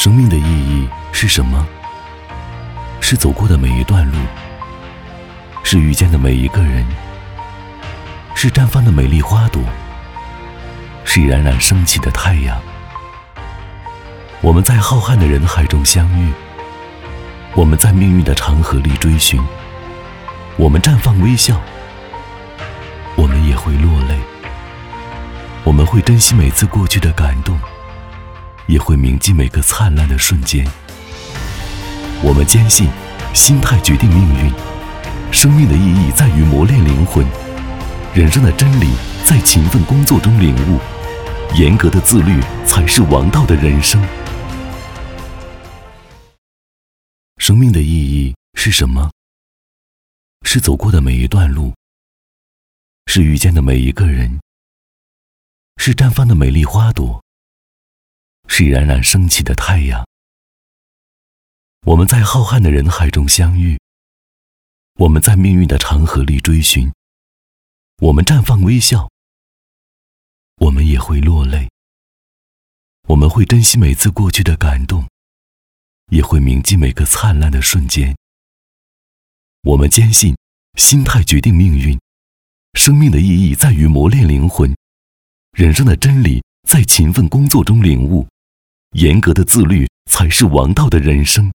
生命的意义是什么？是走过的每一段路，是遇见的每一个人，是绽放的美丽花朵，是冉冉升起的太阳。我们在浩瀚的人海中相遇，我们在命运的长河里追寻，我们绽放微笑，我们也会落泪。我们会珍惜每次过去的感动，也会铭记每个灿烂的瞬间。我们坚信，心态决定命运，生命的意义在于磨练灵魂，人生的真理在勤奋工作中领悟，严格的自律才是王道的人生。生命的意义是什么？是走过的每一段路，是遇见的每一个人，是绽放的美丽花朵，是冉冉升起的太阳。我们在浩瀚的人海中相遇，我们在命运的长河里追寻，我们绽放微笑，我们也会落泪。我们会珍惜每次过去的感动，也会铭记每个灿烂的瞬间。我们坚信，心态决定命运，生命的意义在于磨练灵魂，人生的真理在勤奋工作中领悟，严格的自律才是王道的人生。